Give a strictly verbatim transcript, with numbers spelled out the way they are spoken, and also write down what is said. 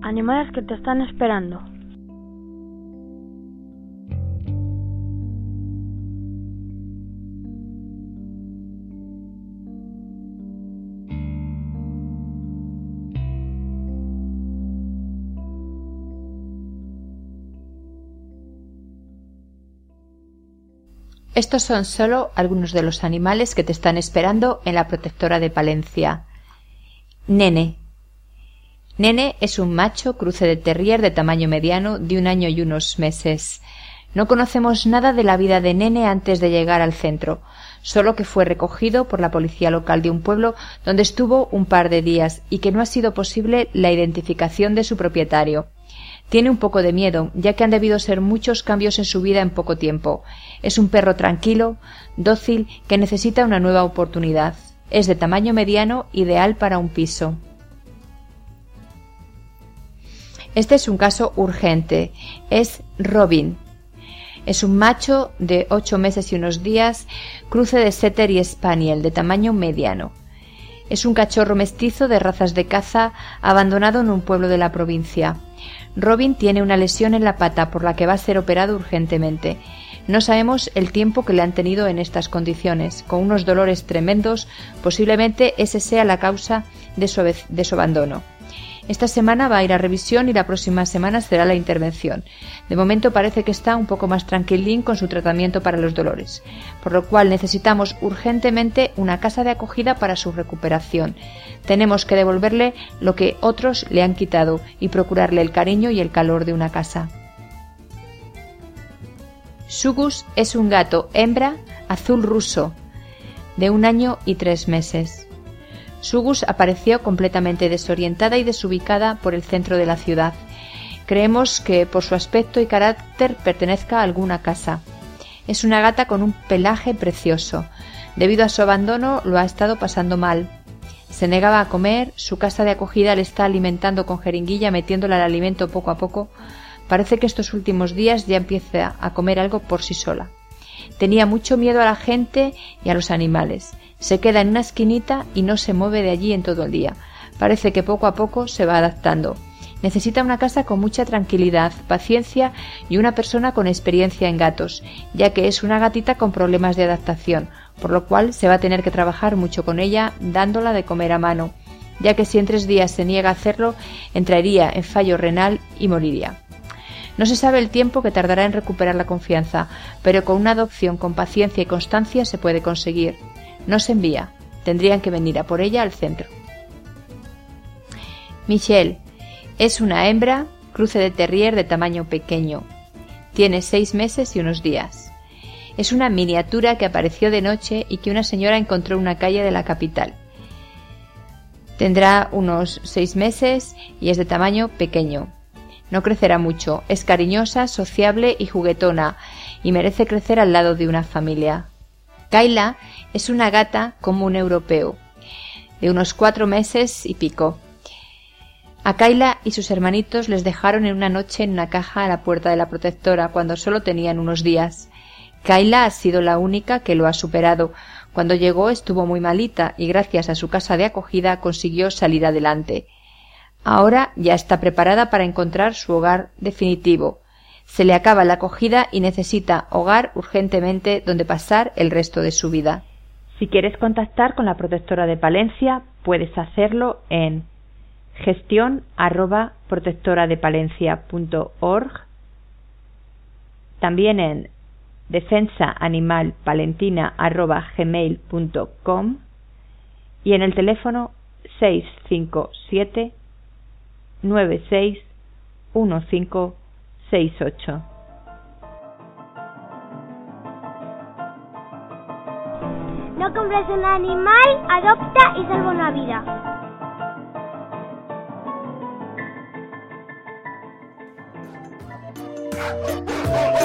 animales que te están esperando. Estos son solo algunos de los animales que te están esperando en la Protectora de Palencia. Nene. Nene es un macho cruce de terrier de tamaño mediano de un año y unos meses. No conocemos nada de la vida de Nene antes de llegar al centro, solo que fue recogido por la policía local de un pueblo donde estuvo un par de días y que no ha sido posible la identificación de su propietario. Tiene un poco de miedo, ya que han debido ser muchos cambios en su vida en poco tiempo. Es un perro tranquilo, dócil, que necesita una nueva oportunidad. Es de tamaño mediano, ideal para un piso. Este es un caso urgente. Es Robin. Es un macho de ocho meses y unos días, cruce de setter y spaniel, de tamaño mediano. Es un cachorro mestizo de razas de caza abandonado en un pueblo de la provincia. Robin tiene una lesión en la pata por la que va a ser operado urgentemente. No sabemos el tiempo que le han tenido en estas condiciones, con unos dolores tremendos. Posiblemente ese sea la causa de su, de su abandono. Esta semana va a ir a revisión y la próxima semana será la intervención. De momento parece que está un poco más tranquilín con su tratamiento para los dolores, por lo cual necesitamos urgentemente una casa de acogida para su recuperación. Tenemos que devolverle lo que otros le han quitado y procurarle el cariño y el calor de una casa. Sugus es un gato hembra azul ruso de un año y tres meses. Sugus apareció completamente desorientada y desubicada por el centro de la ciudad. Creemos que por su aspecto y carácter pertenezca a alguna casa. Es una gata con un pelaje precioso. Debido a su abandono lo ha estado pasando mal. Se negaba a comer, su casa de acogida le está alimentando con jeringuilla metiéndole al alimento poco a poco. Parece que estos últimos días ya empieza a comer algo por sí sola. Tenía mucho miedo a la gente y a los animales. Se queda en una esquinita y no se mueve de allí en todo el día. Parece que poco a poco se va adaptando. Necesita una casa con mucha tranquilidad, paciencia y una persona con experiencia en gatos, ya que es una gatita con problemas de adaptación, por lo cual se va a tener que trabajar mucho con ella dándola de comer a mano, ya que si en tres días se niega a hacerlo, entraría en fallo renal y moriría. No se sabe el tiempo que tardará en recuperar la confianza, pero con una adopción con paciencia y constancia se puede conseguir. No se envía, tendrían que venir a por ella al centro. Michelle es una hembra, cruce de terrier de tamaño pequeño. Tiene seis meses y unos días. Es una miniatura que apareció de noche y que una señora encontró en una calle de la capital. Tendrá unos seis meses y es de tamaño pequeño. No crecerá mucho, es cariñosa, sociable y juguetona y merece crecer al lado de una familia. Kayla es una gata como un europeo, de unos cuatro meses y pico. A Kayla y sus hermanitos les dejaron en una noche en una caja a la puerta de la protectora cuando solo tenían unos días. Kayla ha sido la única que lo ha superado. Cuando llegó estuvo muy malita y gracias a su casa de acogida consiguió salir adelante. Ahora ya está preparada para encontrar su hogar definitivo. Se le acaba la acogida y necesita hogar urgentemente donde pasar el resto de su vida. Si quieres contactar con la Protectora de Palencia, puedes hacerlo en gestión arroba protectoradepalencia.org, también en defensaanimalpalentina arroba gmail punto com y en el teléfono seis cinco siete nueve seis uno cinco seis ocho. No compres un animal, adopta y salva una vida.